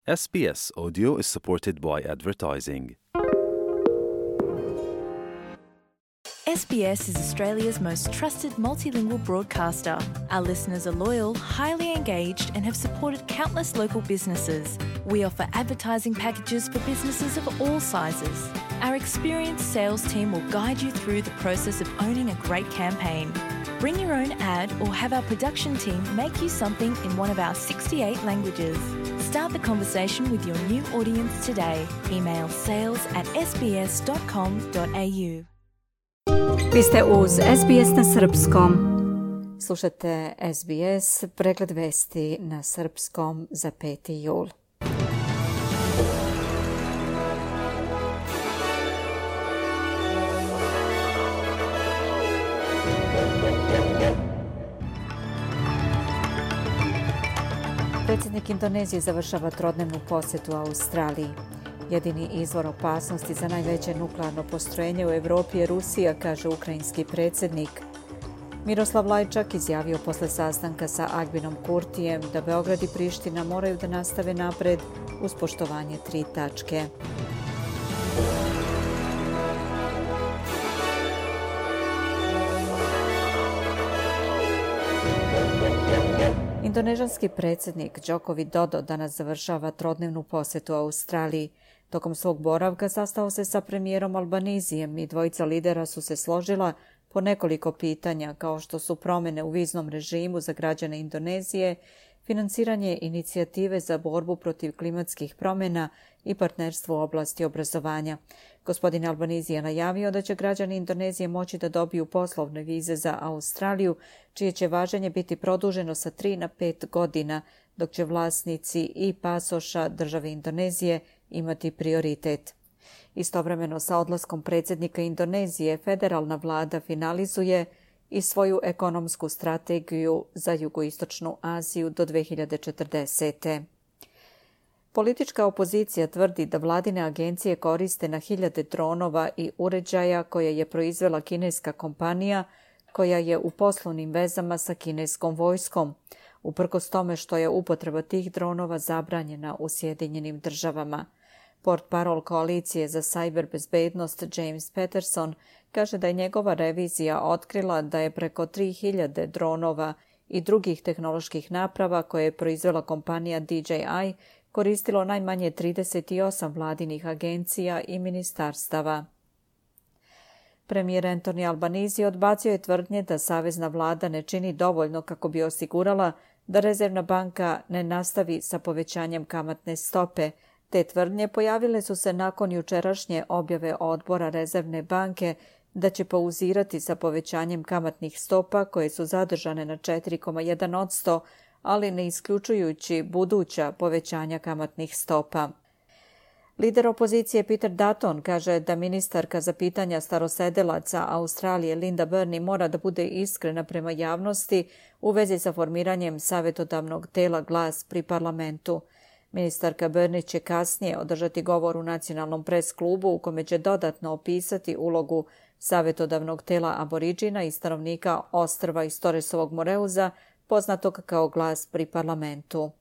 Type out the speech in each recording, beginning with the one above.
SBS Audio is supported by advertising. SBS is Australia's most trusted multilingual broadcaster. Our listeners are loyal, highly engaged, and have supported countless local businesses. We offer advertising packages for businesses of all sizes. Our experienced sales team will guide you through the process of owning a great campaign. Bring your own ad or have our production team make you something in one of our 68 languages. Start the conversation with your new audience today. Email sales@sbs.com.au. Vi ste uz SBS na srpskom. Slušate SBS, pregled vesti na srpskom za 5. jul. Predsjednik Indonezije završava trodnevnu posjetu Australiji. Jedini izvor opasnosti za najveće nuklearno postrojenje u Europi je Rusija, kaže ukrajinski predsjednik. Miroslav Lajčak izjavio posle sastanka sa Agbinom Kurtijem da Beograd i Priština moraju da nastave napred uz poštovanje 3 tačke. Indonežanski predsjednik Joko Widodo danas završava trodnevnu posjetu Australiji. Tokom svog boravka sastao se sa premijerom Albanizijem i dvojica lidera su se složila po nekoliko pitanja, kao što su promjene u viznom režimu za građane Indonezije, financiranje inicijative za borbu protiv klimatskih promjena i partnerstvo u oblasti obrazovanja. Gospodin Albanizije je najavio da će građani Indonezije moći da dobiju poslovne vize za Australiju, čije će važenje biti produženo sa 3 na 5 godina, dok će vlasnici i pasoša države Indonezije imati prioritet. Istovremeno sa odlaskom predsjednika Indonezije, federalna vlada finalizuje i svoju ekonomsku strategiju za jugoistočnu Aziju do 2040. Politička opozicija tvrdi da vladine agencije koriste na hiljade dronova i uređaja koje je proizvela kineska kompanija koja je u poslovnim vezama sa kineskom vojskom, uprkos tome što je upotreba tih dronova zabranjena u Sjedinjenim državama. Portparol koalicije za cyber bezbednost James Patterson kaže da je njegova revizija otkrila da je preko 3000 dronova i drugih tehnoloških naprava koje je proizvela kompanija DJI koristilo najmanje 38 vladinih agencija i ministarstava. Premijer Anthony Albanese odbacio je tvrdnje da savezna vlada ne čini dovoljno kako bi osigurala da Rezervna banka ne nastavi sa povećanjem kamatne stope. Te tvrdnje pojavile su se nakon jučerašnje objave odbora Rezervne banke da će pauzirati sa povećanjem kamatnih stopa koje su zadržane na 4,1%, ali ne isključujući buduća povećanja kamatnih stopa. Lider opozicije Peter Dutton kaže da ministarka za pitanja starosedelaca Australije Linda Burney mora da bude iskrena prema javnosti u vezi sa formiranjem savjetodavnog tela Glas pri parlamentu. Ministarka Burney će kasnije održati govor u nacionalnom pres klubu u kome će dodatno opisati ulogu savjetodavnog tela Aboriđina i stanovnika ostrva iz Torresovog Moreuza, poznatog kao Glas pri parlamentu.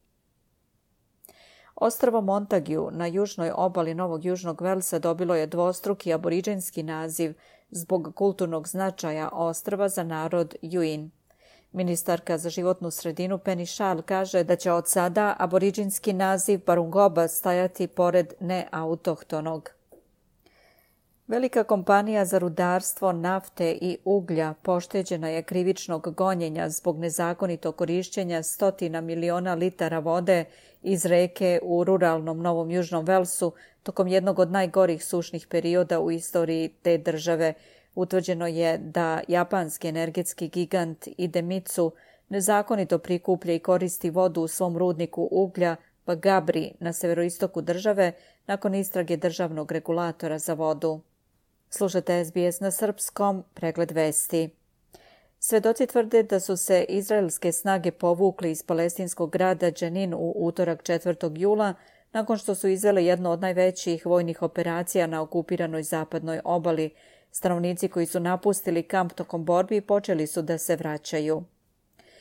Ostrvo Montagu na južnoj obali Novog Južnog Velsa dobilo je dvostruki aboriđinski naziv zbog kulturnog značaja ostrva za narod Yuin. Ministarka za životnu sredinu Penny Schall kaže da će od sada aboriđinski naziv Barungoba stajati pored neautohtonog. Velika kompanija za rudarstvo nafte i uglja pošteđena je krivičnog gonjenja zbog nezakonitog korišćenja 100 miliona litara vode iz reke u ruralnom Novom Južnom Velsu tokom jednog od najgorih sušnih perioda u istoriji te države. Utvrđeno je da japanski energetski gigant Idemitsu nezakonito prikuplja i koristi vodu u svom rudniku uglja Bagabri na severoistoku države nakon istrage državnog regulatora za vodu. Slušate SBS na srpskom, pregled vesti. Svedoci tvrde da su se izraelske snage povukli iz palestinskog grada Dženin u utorak 4. jula nakon što su izvele jednu od najvećih vojnih operacija na okupiranoj zapadnoj obali. Stanovnici koji su napustili kamp tokom borbi počeli su da se vraćaju.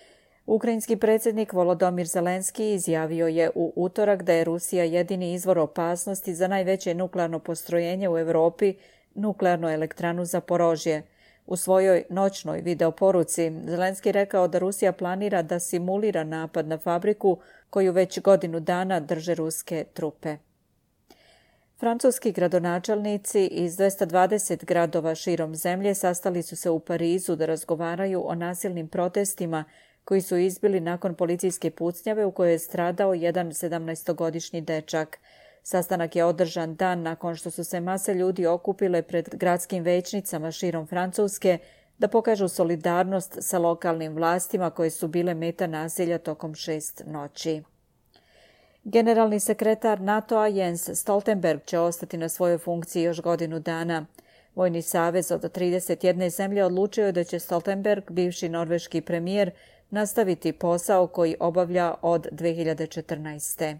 Ukrajinski predsjednik Volodymyr Zelenski izjavio je u utorak da je Rusija jedini izvor opasnosti za najveće nuklearno postrojenje u Europi, nuklearnu elektranu Zaporožje. U svojoj noćnoj videoporuci Zelenski rekao da Rusija planira da simulira napad na fabriku koju već godinu dana drže ruske trupe. Francuski gradonačelnici iz 220 gradova širom zemlje sastali su se u Parizu da razgovaraju o nasilnim protestima koji su izbili nakon policijske pucnjave u kojoj je stradao jedan 17-godišnji dečak. Sastanak je održan dan nakon što su se mase ljudi okupile pred gradskim većnicama širom Francuske da pokažu solidarnost sa lokalnim vlastima koje su bile meta nasilja tokom 6 noći. Generalni sekretar NATO-a Jens Stoltenberg će ostati na svojoj funkciji još godinu dana. Vojni savez od 31 zemlje odlučio je da će Stoltenberg, bivši norveški premijer, nastaviti posao koji obavlja od 2014.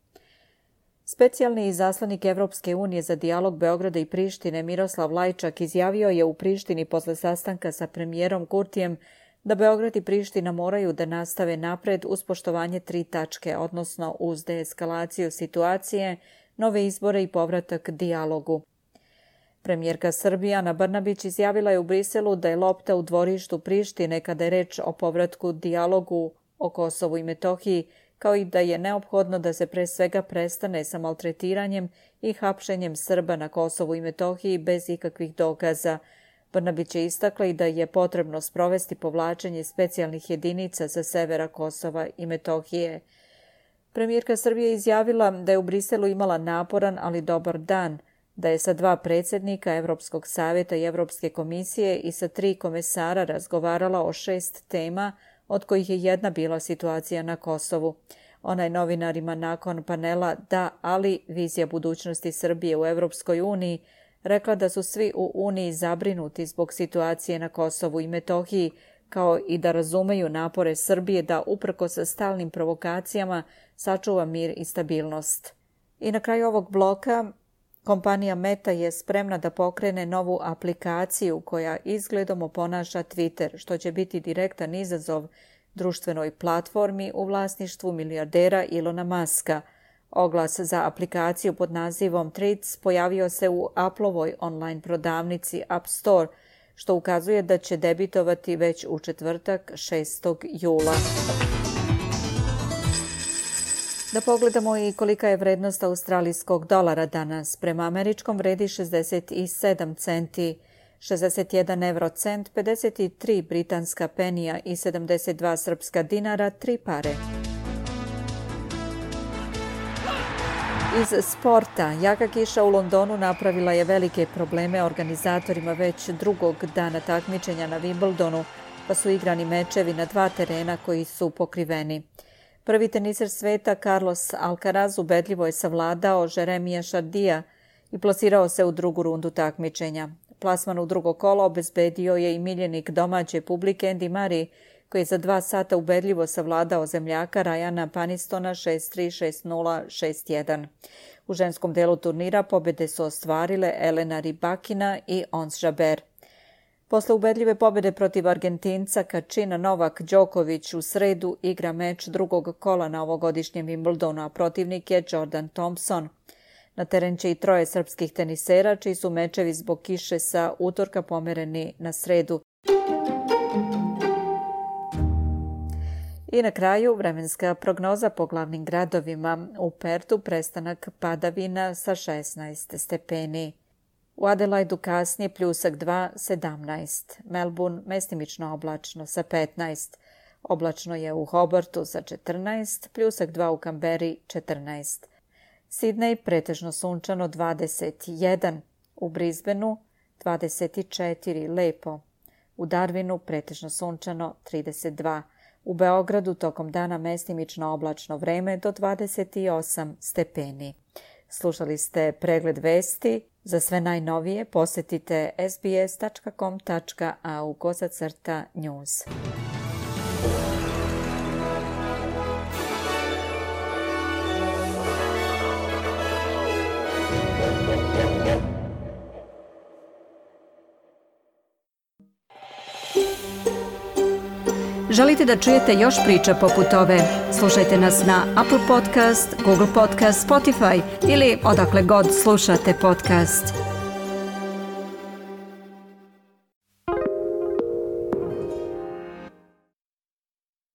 Specijalni izaslanik Evropske unije za dijalog Beograda i Prištine Miroslav Lajčak izjavio je u Prištini posle sastanka sa premijerom Kurtijem da Beograd i Priština moraju da nastave napred uz poštovanje 3 tačke, odnosno uz deeskalaciju situacije, nove izbore i povratak dijalogu. Premijerka Srbije Ana Brnabić izjavila je u Briselu da je lopta u dvorištu Prištine kada je reč o povratku dijalogu o Kosovu i Metohiji, kao i da je neophodno da se pre svega prestane sa maltretiranjem i hapšenjem Srba na Kosovu i Metohiji bez ikakvih dokaza. Brnabić je istakla i da je potrebno sprovesti povlačenje specijalnih jedinica sa severa Kosova i Metohije. Premijerka Srbije izjavila da je u Briselu imala naporan, ali dobar dan, da je sa 2 predsjednika Evropskog savjeta i Evropske komisije i sa 3 komesara razgovarala o 6 tema, od kojih je jedna bila situacija na Kosovu. Ona je novinarima nakon panela Da, ali vizija budućnosti Srbije u Evropskoj uniji rekla da su svi u Uniji zabrinuti zbog situacije na Kosovu i Metohiji, kao i da razumeju napore Srbije da uprkos stalnim provokacijama sačuva mir i stabilnost. I na kraju ovog bloka kompanija Meta je spremna da pokrene novu aplikaciju koja izgledom oponaša Twitter, što će biti direktan izazov društvenoj platformi u vlasništvu milijardera Ilona Muska. Oglas za aplikaciju pod nazivom Threads pojavio se u Applovoj online prodavnici App Store, što ukazuje da će debitovati već u četvrtak 6. jula. Da pogledamo i kolika je vrednost australijskog dolara danas. Prema američkom vredi 67 centi, 61 evrocent, 53 britanska penija i 72 srpska dinara, 3 pare. Iz sporta, jaka kiša u Londonu napravila je velike probleme organizatorima već drugog dana takmičenja na Wimbledonu, pa su igrani mečevi na 2 terena koji su pokriveni. Prvi teniser sveta Carlos Alcaraz ubedljivo je savladao Jeremija Chardija i plasirao se u drugu rundu takmičenja. Plasman u drugo kolo obezbedio je i miljenik domaće publike Andy Murray, koji je za 2 sata ubedljivo savladao zemljaka Ryana Panistona 6-3, 6-0, 6-1. U ženskom delu turnira pobjede su ostvarile Elena Rybakina i Ons Jabeur. Posle ubedljive pobjede protiv Argentinca Kačina, Novak Đoković u sredu igra meč drugog kola na ovogodišnjem Wimbledonu, a protivnik je Jordan Thompson. Na teren će i 3 srpskih tenisera, čiji su mečevi zbog kiše sa utorka pomereni na sredu. I na kraju vremenska prognoza po glavnim gradovima. U Pertu prestanak padavina sa 16 stepeni. U Adelaidu kasnije pljusak 2, 17. Melbourne mestimično oblačno sa 15. Oblačno je u Hobartu sa 14, pljusak 2 u Kamberi 14. Sidney pretežno sunčano 21. U Brisbaneu 24, lepo. U Darwinu pretežno sunčano 32. U Beogradu tokom dana mestimično oblačno vreme do 28 stepeni. Slušali ste pregled vesti. Za sve najnovije posjetite sbs.com.au/news. Želite da čujete još priča poput ove? Slušajte nas na Apple Podcast, Google Podcast, Spotify ili odakle god slušate podcast.